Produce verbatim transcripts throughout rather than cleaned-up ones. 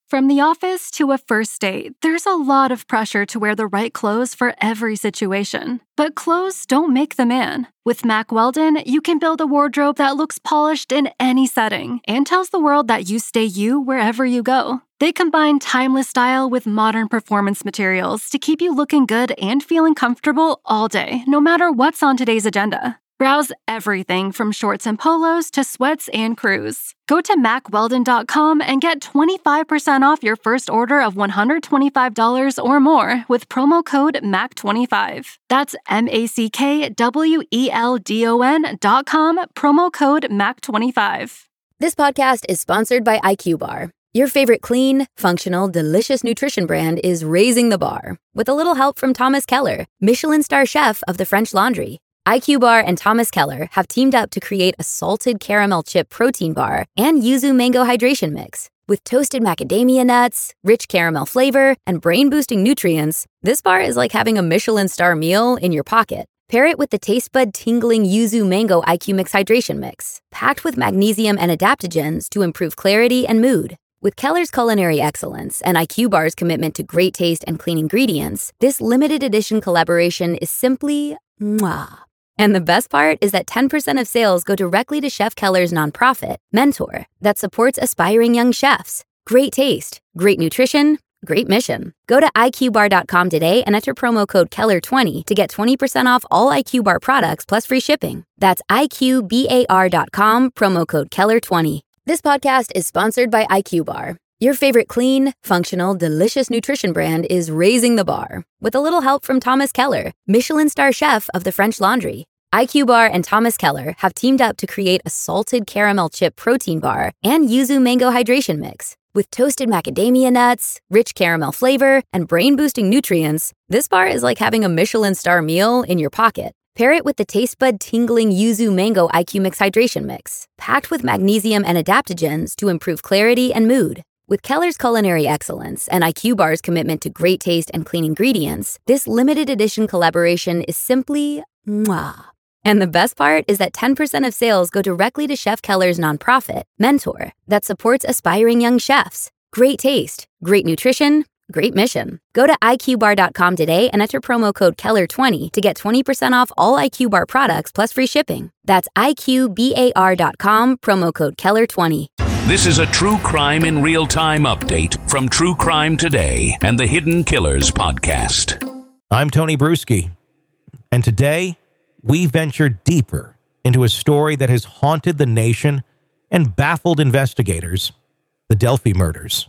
From the office to a first date, there's a lot of pressure to wear the right clothes for every situation. But clothes don't make the man. With Mack Weldon, you can build a wardrobe that looks polished in any setting and tells the world that you stay you wherever you go. They combine timeless style with modern performance materials to keep you looking good and feeling comfortable all day, no matter what's on today's agenda. Browse everything from shorts and polos to sweats and crews. Go to mack weldon dot com and get twenty-five percent off your first order of one hundred twenty-five dollars or more with promo code mack twenty-five. That's M A C K W E L D O N dot com, promo code mack twenty-five. This podcast is sponsored by I Q Bar. Your favorite clean, functional, delicious nutrition brand is raising the bar with a little help from Thomas Keller, Michelin star chef of the French Laundry. I Q Bar and Thomas Keller have teamed up to create a salted caramel chip protein bar and yuzu mango hydration mix. With toasted macadamia nuts, rich caramel flavor, and brain-boosting nutrients, this bar is like having a Michelin star meal in your pocket. Pair it with the taste bud-tingling yuzu mango I Q Mix hydration mix, packed with magnesium and adaptogens to improve clarity and mood. With Keller's culinary excellence and I Q Bar's commitment to great taste and clean ingredients, this limited edition collaboration is simply mwah. And the best part is that ten percent of sales go directly to Chef Keller's nonprofit, Mentor, that supports aspiring young chefs. Great taste, great nutrition, great mission. Go to I Q bar dot com today and enter promo code Keller twenty to get twenty percent off all I Q Bar products plus free shipping. That's I Q bar dot com, promo code Keller twenty. This podcast is sponsored by I Q Bar. Your favorite clean, functional, delicious nutrition brand is raising the bar with a little help from Thomas Keller, Michelin star chef of the French Laundry. I Q Bar and Thomas Keller have teamed up to create a salted caramel chip protein bar and yuzu mango hydration mix. With toasted macadamia nuts, rich caramel flavor, and brain-boosting nutrients, this bar is like having a Michelin star meal in your pocket. Pair it with the taste bud-tingling yuzu mango I Q Mix hydration mix, packed with magnesium and adaptogens to improve clarity and mood. With Keller's culinary excellence and I Q Bar's commitment to great taste and clean ingredients, this limited edition collaboration is simply mwah. And the best part is that ten percent of sales go directly to Chef Keller's nonprofit, Mentor, that supports aspiring young chefs. Great taste, great nutrition, great mission. Go to I Q bar dot com today and enter promo code Keller twenty to get twenty percent off all I Q Bar products plus free shipping. That's I Q bar dot com, promo code Keller twenty. This is a true crime in real time update from True Crime Today and the Hidden Killers podcast. I'm Tony Bruschi, and today we venture deeper into a story that has haunted the nation and baffled investigators, the Delphi murders.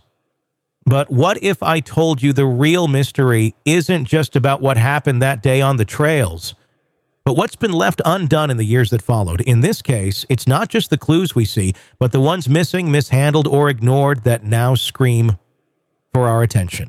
But what if I told you the real mystery isn't just about what happened that day on the trails, but what's been left undone in the years that followed? In this case, it's not just the clues we see, but the ones missing, mishandled, or ignored that now scream for our attention.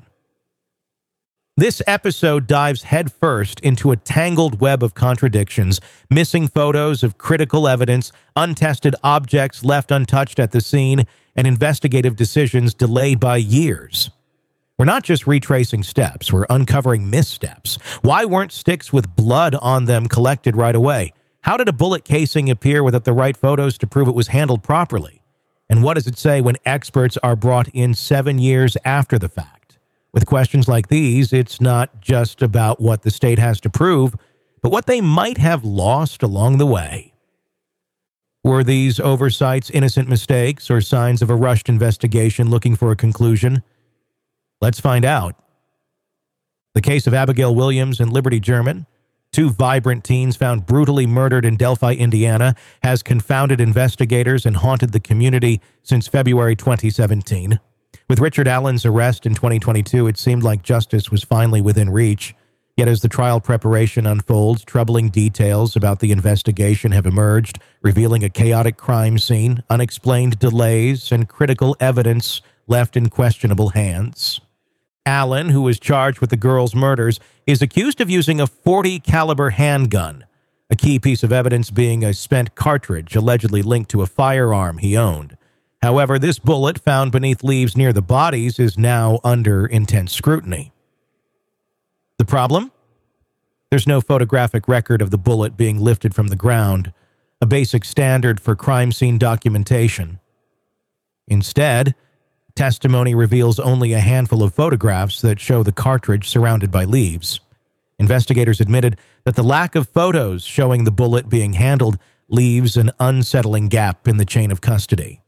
This episode dives headfirst into a tangled web of contradictions, missing photos of critical evidence, untested objects left untouched at the scene, and investigative decisions delayed by years. We're not just retracing steps, we're uncovering missteps. Why weren't sticks with blood on them collected right away? How did a bullet casing appear without the right photos to prove it was handled properly? And what does it say when experts are brought in seven years after the fact? With questions like these, it's not just about what the state has to prove, but what they might have lost along the way. Were these oversights innocent mistakes or signs of a rushed investigation looking for a conclusion? Let's find out. The case of Abigail Williams and Liberty German, two vibrant teens found brutally murdered in Delphi, Indiana, has confounded investigators and haunted the community since February twenty seventeen. With Richard Allen's arrest in twenty twenty-two, it seemed like justice was finally within reach. Yet as the trial preparation unfolds, troubling details about the investigation have emerged, revealing a chaotic crime scene, unexplained delays, and critical evidence left in questionable hands. Allen, who was charged with the girls' murders, is accused of using a forty caliber handgun, a key piece of evidence being a spent cartridge allegedly linked to a firearm he owned. However, this bullet found beneath leaves near the bodies is now under intense scrutiny. The problem? There's no photographic record of the bullet being lifted from the ground, a basic standard for crime scene documentation. Instead, Testimony reveals only a handful of photographs that show the cartridge surrounded by leaves. Investigators admitted that the lack of photos showing the bullet being handled leaves an unsettling gap in the chain of custody.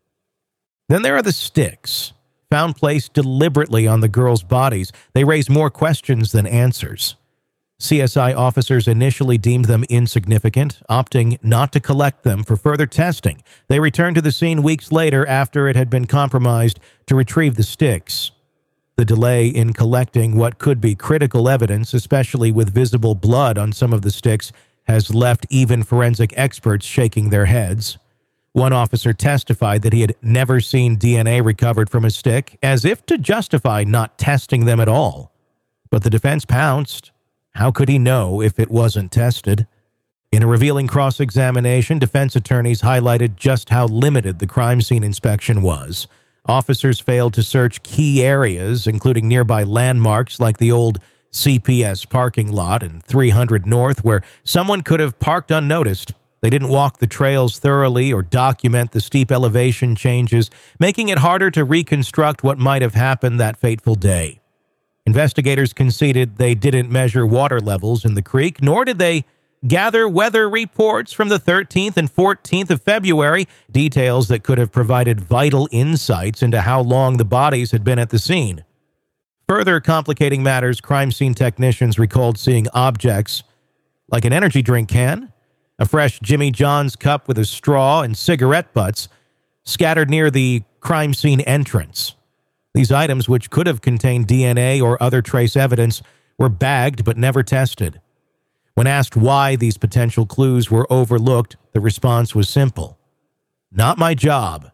Then there are the sticks, found placed deliberately on the girls' bodies. They raise more questions than answers. C S I officers initially deemed them insignificant, opting not to collect them for further testing. They returned to the scene weeks later after it had been compromised to retrieve the sticks. The delay in collecting what could be critical evidence, especially with visible blood on some of the sticks, has left even forensic experts shaking their heads. One officer testified that he had never seen D N A recovered from a stick, as if to justify not testing them at all. But the defense pounced. How could he know if it wasn't tested? In a revealing cross-examination, defense attorneys highlighted just how limited the crime scene inspection was. Officers failed to search key areas, including nearby landmarks like the old C P S parking lot and three hundred North, where someone could have parked unnoticed. They didn't walk the trails thoroughly or document the steep elevation changes, making it harder to reconstruct what might have happened that fateful day. Investigators conceded they didn't measure water levels in the creek, nor did they gather weather reports from the thirteenth and fourteenth of February, details that could have provided vital insights into how long the bodies had been at the scene. Further complicating matters, crime scene technicians recalled seeing objects like an energy drink can, a fresh Jimmy John's cup with a straw, and cigarette butts scattered near the crime scene entrance. These items, which could have contained D N A or other trace evidence, were bagged but never tested. When asked why these potential clues were overlooked, the response was simple: "Not my job."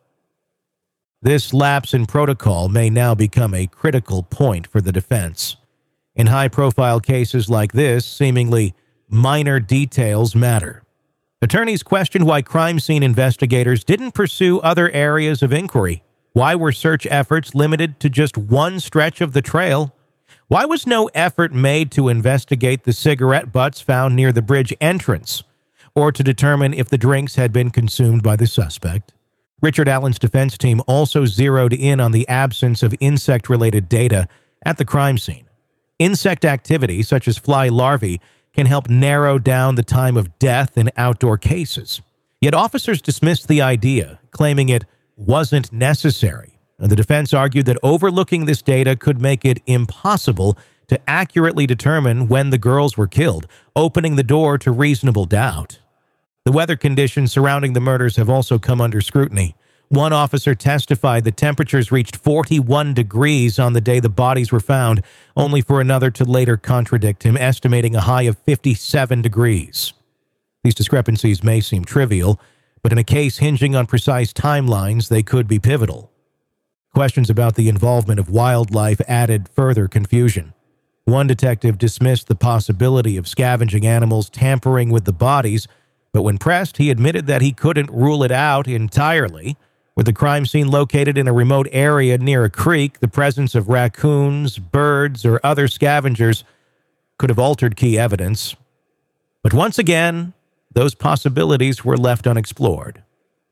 This lapse in protocol may now become a critical point for the defense. In high-profile cases like this, seemingly minor details matter. Attorneys questioned why crime scene investigators didn't pursue other areas of inquiry. Why were search efforts limited to just one stretch of the trail? Why was no effort made to investigate the cigarette butts found near the bridge entrance, or to determine if the drinks had been consumed by the suspect? Richard Allen's defense team also zeroed in on the absence of insect-related data at the crime scene. Insect activity, such as fly larvae, can help narrow down the time of death in outdoor cases. Yet officers dismissed the idea, claiming it wasn't necessary. And the defense argued that overlooking this data could make it impossible to accurately determine when the girls were killed, opening the door to reasonable doubt. The weather conditions surrounding the murders have also come under scrutiny. One officer testified that temperatures reached forty-one degrees on the day the bodies were found, only for another to later contradict him, estimating a high of fifty-seven degrees. These discrepancies may seem trivial, but in a case hinging on precise timelines, they could be pivotal. Questions about the involvement of wildlife added further confusion. One detective dismissed the possibility of scavenging animals tampering with the bodies, but when pressed, he admitted that he couldn't rule it out entirely. With the crime scene located in a remote area near a creek, the presence of raccoons, birds, or other scavengers could have altered key evidence. But once again, those possibilities were left unexplored.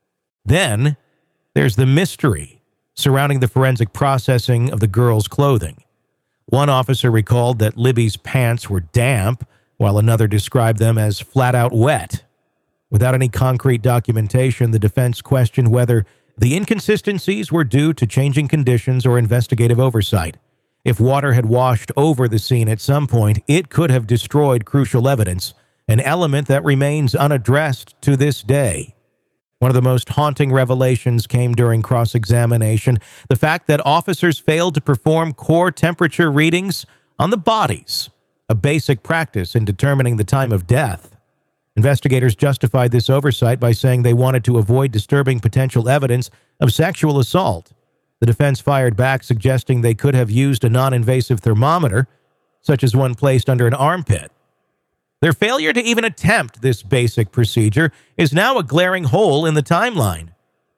Then, there's the mystery surrounding the forensic processing of the girls' clothing. One officer recalled that Libby's pants were damp, while another described them as flat-out wet. Without any concrete documentation, the defense questioned whether the inconsistencies were due to changing conditions or investigative oversight. If water had washed over the scene at some point, it could have destroyed crucial evidence, an element that remains unaddressed to this day. One of the most haunting revelations came during cross-examination, the fact that officers failed to perform core temperature readings on the bodies, a basic practice in determining the time of death. Investigators justified this oversight by saying they wanted to avoid disturbing potential evidence of sexual assault. The defense fired back, suggesting they could have used a non-invasive thermometer, such as one placed under an armpit. Their failure to even attempt this basic procedure is now a glaring hole in the timeline.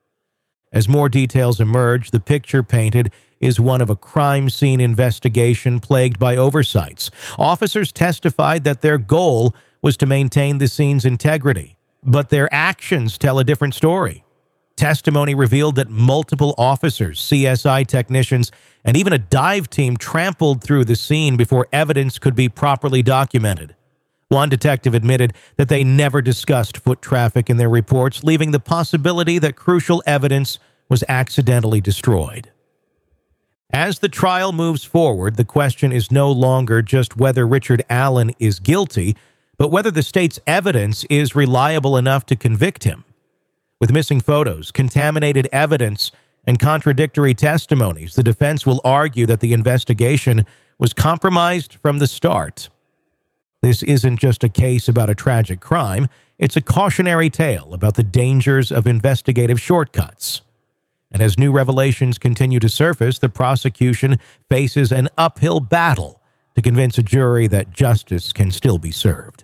As more details emerge, the picture painted is one of a crime scene investigation plagued by oversights. Officers testified that their goal was to maintain the scene's integrity, but their actions tell a different story. Testimony revealed that multiple officers, C S I technicians, and even a dive team trampled through the scene before evidence could be properly documented. One detective admitted that they never discussed foot traffic in their reports, leaving the possibility that crucial evidence was accidentally destroyed. As the trial moves forward, the question is no longer just whether Richard Allen is guilty, but whether the state's evidence is reliable enough to convict him. With missing photos, contaminated evidence, and contradictory testimonies, the defense will argue that the investigation was compromised from the start. This isn't just a case about a tragic crime, it's a cautionary tale about the dangers of investigative shortcuts. And as new revelations continue to surface, the prosecution faces an uphill battle to convince a jury that justice can still be served.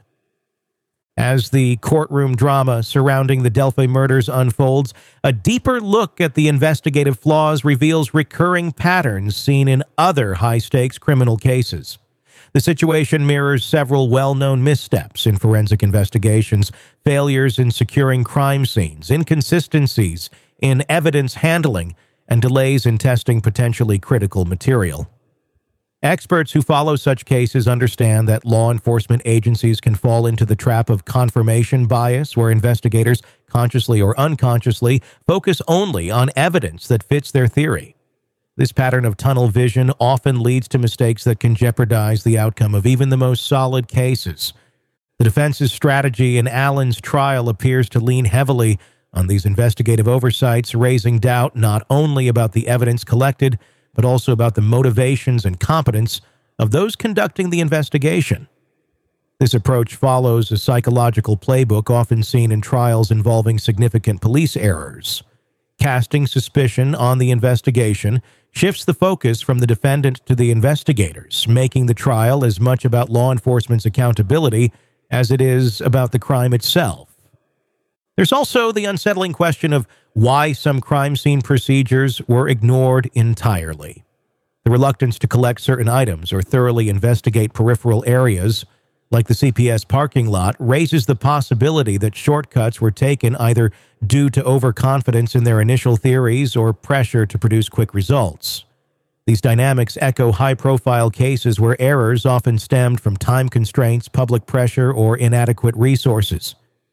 As the courtroom drama surrounding the Delphi murders unfolds, a deeper look at the investigative flaws reveals recurring patterns seen in other high-stakes criminal cases. The situation mirrors several well-known missteps in forensic investigations, failures in securing crime scenes, inconsistencies in evidence handling, and delays in testing potentially critical material. Experts who follow such cases understand that law enforcement agencies can fall into the trap of confirmation bias, where investigators, consciously or unconsciously, focus only on evidence that fits their theory. This pattern of tunnel vision often leads to mistakes that can jeopardize the outcome of even the most solid cases. The defense's strategy in Allen's trial appears to lean heavily on these investigative oversights, raising doubt not only about the evidence collected, but also about the motivations and competence of those conducting the investigation. This approach follows a psychological playbook often seen in trials involving significant police errors. Casting suspicion on the investigation shifts the focus from the defendant to the investigators, making the trial as much about law enforcement's accountability as it is about the crime itself. There's also the unsettling question of why some crime scene procedures were ignored entirely. The reluctance to collect certain items or thoroughly investigate peripheral areas, like the C P S parking lot, raises the possibility that shortcuts were taken either due to overconfidence in their initial theories or pressure to produce quick results. These dynamics echo high-profile cases where errors often stemmed from time constraints, public pressure, or inadequate resources.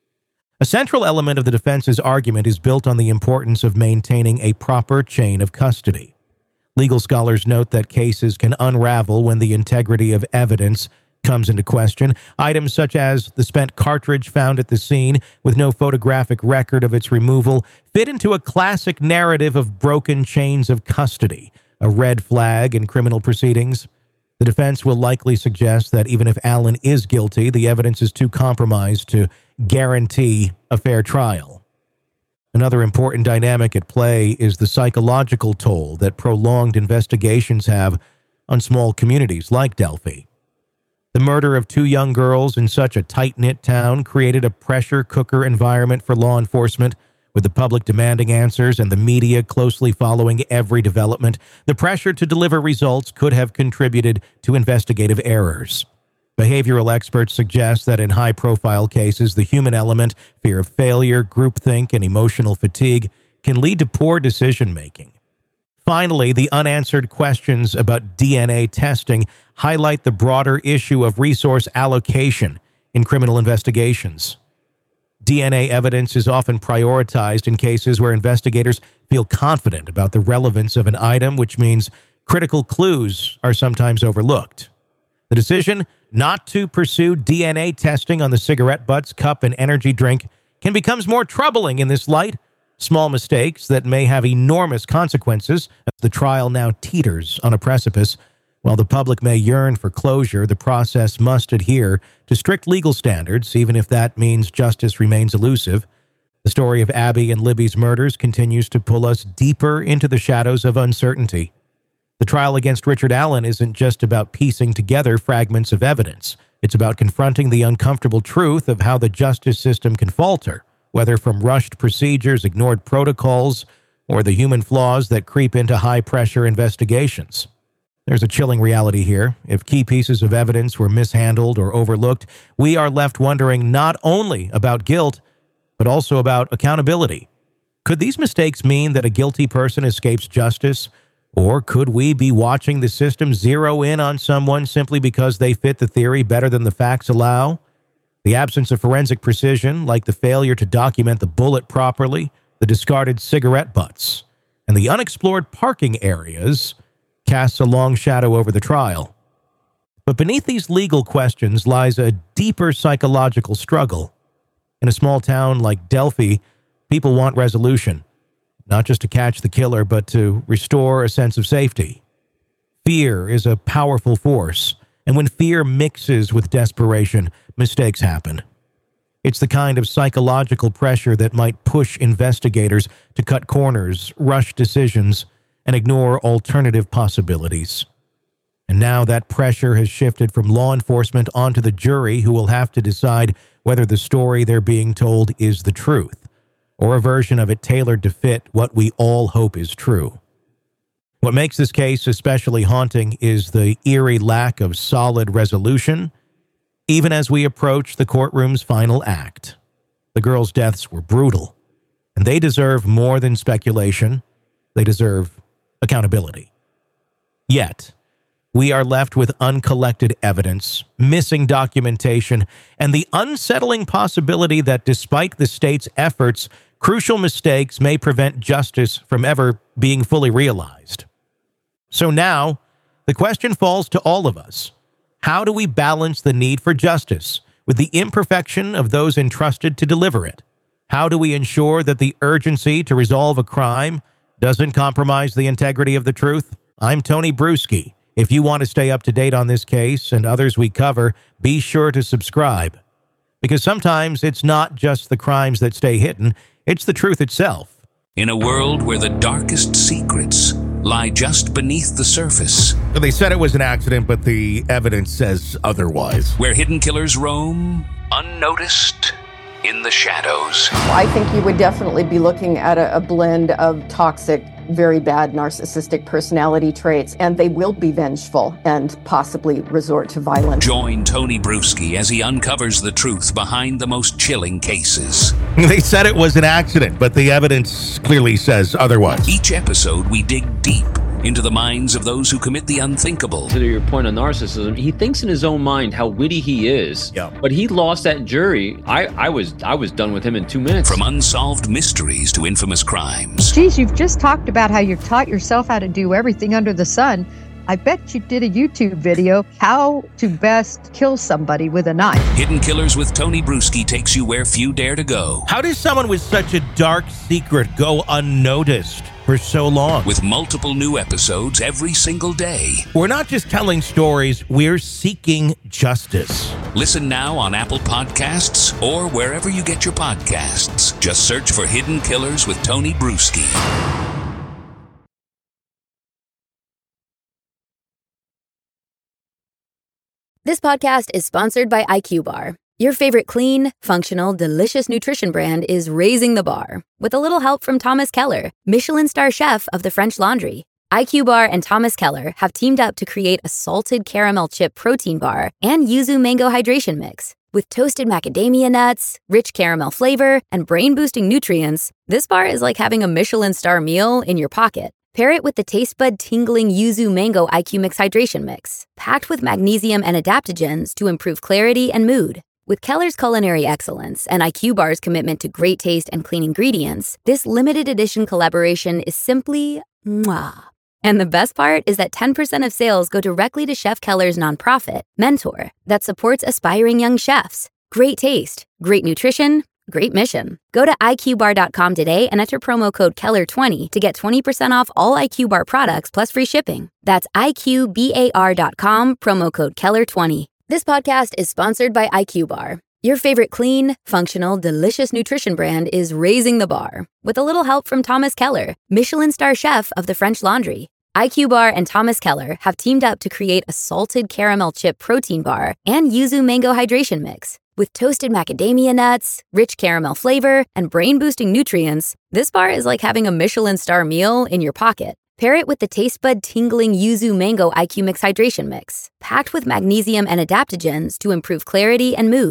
A central element of the defense's argument is built on the importance of maintaining a proper chain of custody. Legal scholars note that cases can unravel when the integrity of evidence comes into question. Items such as the spent cartridge found at the scene with no photographic record of its removal fit into a classic narrative of broken chains of custody, a red flag in criminal proceedings. The defense will likely suggest that even if Allen is guilty, the evidence is too compromised to guarantee a fair trial. Another important dynamic at play is the psychological toll that prolonged investigations have on small communities like Delphi. The murder of two young girls in such a tight-knit town created a pressure cooker environment for law enforcement, with the public demanding answers and the media closely following every development. The pressure to deliver results could have contributed to investigative errors. Behavioral experts suggest that in high-profile cases, the human element, fear of failure, groupthink, and emotional fatigue can lead to poor decision-making. Finally, the unanswered questions about D N A testing highlight the broader issue of resource allocation in criminal investigations. D N A evidence is often prioritized in cases where investigators feel confident about the relevance of an item, which means critical clues are sometimes overlooked. The decision not to pursue D N A testing on the cigarette butts, cup, and energy drink can become more troubling in this light. Small mistakes that may have enormous consequences as the trial now teeters on a precipice. While the public may yearn for closure, the process must adhere to strict legal standards, even if that means justice remains elusive. The story of Abby and Libby's murders continues to pull us deeper into the shadows of uncertainty. The trial against Richard Allen isn't just about piecing together fragments of evidence. It's about confronting the uncomfortable truth of how the justice system can falter, whether from rushed procedures, ignored protocols, or the human flaws that creep into high-pressure investigations. There's a chilling reality here. If key pieces of evidence were mishandled or overlooked, we are left wondering not only about guilt, but also about accountability. Could these mistakes mean that a guilty person escapes justice? Or could we be watching the system zero in on someone simply because they fit the theory better than the facts allow? The absence of forensic precision, like the failure to document the bullet properly, the discarded cigarette butts, and the unexplored parking areas, casts a long shadow over the trial. But beneath these legal questions lies a deeper psychological struggle. In a small town like Delphi, people want resolution, not just to catch the killer, but to restore a sense of safety. Fear is a powerful force, and when fear mixes with desperation, mistakes happen. It's the kind of psychological pressure that might push investigators to cut corners, rush decisions, and ignore alternative possibilities. And now that pressure has shifted from law enforcement onto the jury, who will have to decide whether the story they're being told is the truth, or a version of it tailored to fit what we all hope is true. What makes this case especially haunting is the eerie lack of solid resolution, even as we approach the courtroom's final act. The girls' deaths were brutal, and they deserve more than speculation. They deserve accountability. Yet, we are left with uncollected evidence, missing documentation, and the unsettling possibility that despite the state's efforts, crucial mistakes may prevent justice from ever being fully realized. So now, the question falls to all of us. How do we balance the need for justice with the imperfection of those entrusted to deliver it? How do we ensure that the urgency to resolve a crime doesn't compromise the integrity of the truth? I'm Tony Bruschi. If you want to stay up to date on this case and others we cover, be sure to subscribe. Because sometimes it's not just the crimes that stay hidden, it's the truth itself. In a world where the darkest secrets lie just beneath the surface. They said it was an accident, but the evidence says otherwise. Where hidden killers roam, unnoticed, in the shadows. I think you would definitely be looking at a, a blend of toxic, very bad narcissistic personality traits, and they will be vengeful and possibly resort to violence. Join Tony Bruschi as he uncovers the truth behind the most chilling cases. They said it was an accident, but the evidence clearly says otherwise. Each episode, we dig deep into the minds of those who commit the unthinkable. To your point on narcissism, he thinks in his own mind how witty he is. Yeah. But he lost that jury. I, I was I was done with him in two minutes. From unsolved mysteries to infamous crimes. Geez, you've just talked about how you've taught yourself how to do everything under the sun. I bet you did a YouTube video, how to best kill somebody with a knife. Hidden Killers with Tony Bruschi takes you where few dare to go. How does someone with such a dark secret go unnoticed for so long? With multiple new episodes every single day. We're not just telling stories, we're seeking justice. Listen now on Apple Podcasts or wherever you get your podcasts. Just search for Hidden Killers with Tony Bruschi. This podcast is sponsored by I Q Bar. Your favorite clean, functional, delicious nutrition brand is raising the bar with a little help from Thomas Keller, Michelin star chef of the French Laundry. I Q Bar and Thomas Keller have teamed up to create a salted caramel chip protein bar and yuzu mango hydration mix. With toasted macadamia nuts, rich caramel flavor, and brain-boosting nutrients, this bar is like having a Michelin star meal in your pocket. Pair it with the taste bud tingling yuzu mango I Q Mix hydration mix, packed with magnesium and adaptogens to improve clarity and mood. With Keller's culinary excellence and I Q Bar's commitment to great taste and clean ingredients, this limited edition collaboration is simply mwah. And the best part is that ten percent of sales go directly to Chef Keller's nonprofit, Mentor, that supports aspiring young chefs. Great taste, great nutrition, great mission. Go to I Q bar dot com today and enter promo code Keller twenty to get twenty percent off all I Q Bar products plus free shipping. That's I Q bar dot com, promo code Keller twenty. This podcast is sponsored by I Q Bar. Your favorite clean, functional, delicious nutrition brand is raising the bar with a little help from Thomas Keller, Michelin star chef of the French Laundry. I Q Bar and Thomas Keller have teamed up to create a salted caramel chip protein bar and yuzu mango hydration mix. With toasted macadamia nuts, rich caramel flavor, and brain-boosting nutrients, this bar is like having a Michelin star meal in your pocket. Pair it with the taste bud tingling yuzu mango I Q Mix hydration mix, packed with magnesium and adaptogens to improve clarity and mood.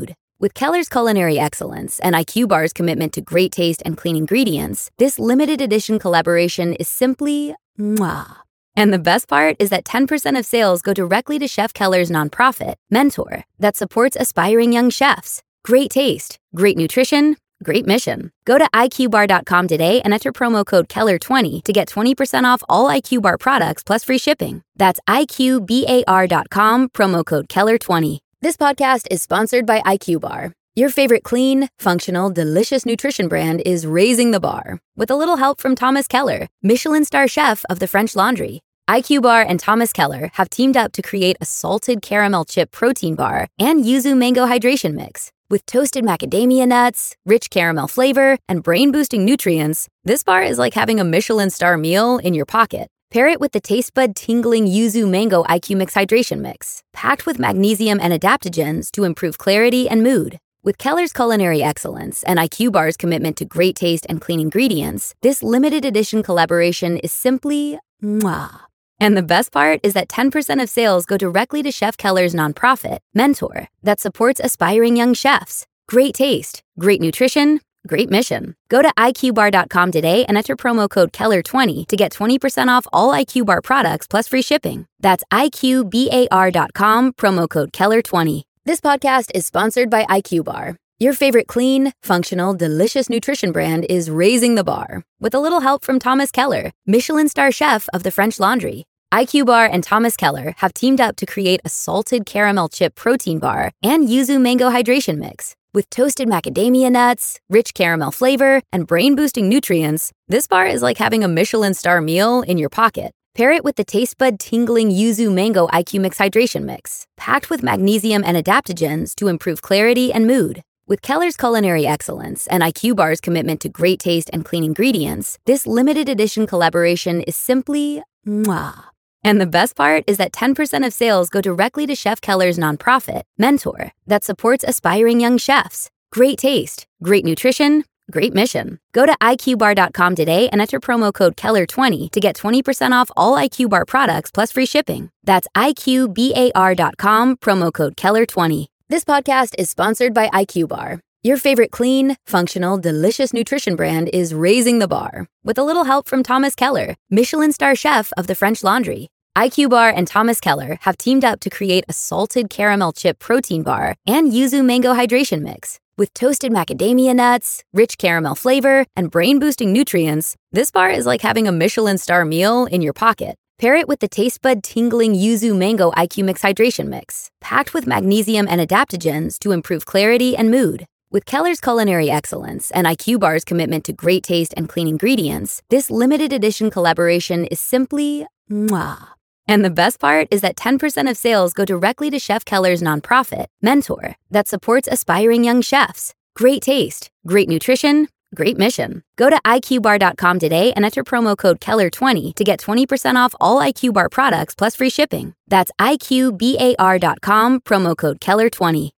With Keller's culinary excellence and I Q Bar's commitment to great taste and clean ingredients, this limited edition collaboration is simply mwah. And the best part is that ten percent of sales go directly to Chef Keller's nonprofit, Mentor, that supports aspiring young chefs. Great taste, great nutrition, great mission. Go to I Q bar dot com today and enter promo code Keller twenty to get twenty percent off all I Q Bar products plus free shipping. That's I Q bar dot com, promo code Keller twenty. This podcast is sponsored by I Q Bar. Your favorite clean, functional, delicious nutrition brand is raising the bar with a little help from Thomas Keller, Michelin star chef of the French Laundry. I Q Bar and Thomas Keller have teamed up to create a salted caramel chip protein bar and yuzu mango hydration mix. With toasted macadamia nuts, rich caramel flavor, and brain-boosting nutrients, this bar is like having a Michelin star meal in your pocket. Pair it with the taste bud tingling yuzu mango I Q Mix hydration mix, packed with magnesium and adaptogens to improve clarity and mood. With Keller's culinary excellence and I Q Bar's commitment to great taste and clean ingredients, this limited edition collaboration is simply mwah. And the best part is that ten percent of sales go directly to Chef Keller's nonprofit, Mentor, that supports aspiring young chefs. Great taste, great nutrition, great mission. Go to I Q bar dot com today and enter promo code Keller twenty to get twenty percent off all I Q Bar products plus free shipping. That's I Q bar dot com, promo code Keller twenty. This podcast is sponsored by I Q Bar. Your favorite clean, functional, delicious nutrition brand is raising the bar with a little help from Thomas Keller, Michelin star chef of the French Laundry. I Q Bar and Thomas Keller have teamed up to create a salted caramel chip protein bar and yuzu mango hydration mix. With toasted macadamia nuts, rich caramel flavor, and brain-boosting nutrients, this bar is like having a Michelin star meal in your pocket. Pair it with the taste bud tingling yuzu mango I Q Mix hydration mix, packed with magnesium and adaptogens to improve clarity and mood. With Keller's culinary excellence and I Q Bar's commitment to great taste and clean ingredients, this limited edition collaboration is simply mwah. And the best part is that ten percent of sales go directly to Chef Keller's nonprofit, Mentor, that supports aspiring young chefs. Great taste, great nutrition, great mission. Go to I Q bar dot com today and enter promo code Keller twenty to get twenty percent off all I Q Bar products plus free shipping. That's I Q bar dot com, promo code Keller twenty. This podcast is sponsored by I Q Bar. Your favorite clean, functional, delicious nutrition brand is raising the bar with a little help from Thomas Keller, Michelin star chef of the French Laundry. I Q Bar and Thomas Keller have teamed up to create a salted caramel chip protein bar and yuzu mango hydration mix. With toasted macadamia nuts, rich caramel flavor, and brain-boosting nutrients, this bar is like having a Michelin star meal in your pocket. Pair it with the taste bud tingling yuzu mango I Q Mix hydration mix, packed with magnesium and adaptogens to improve clarity and mood. With Keller's culinary excellence and I Q Bar's commitment to great taste and clean ingredients, this limited edition collaboration is simply mwah. And the best part is that ten percent of sales go directly to Chef Keller's nonprofit, Mentor, that supports aspiring young chefs. Great taste, great nutrition, great mission. Go to I Q bar dot com today and enter promo code Keller twenty to get twenty percent off all I Q Bar products plus free shipping. That's I Q bar dot com, promo code Keller twenty.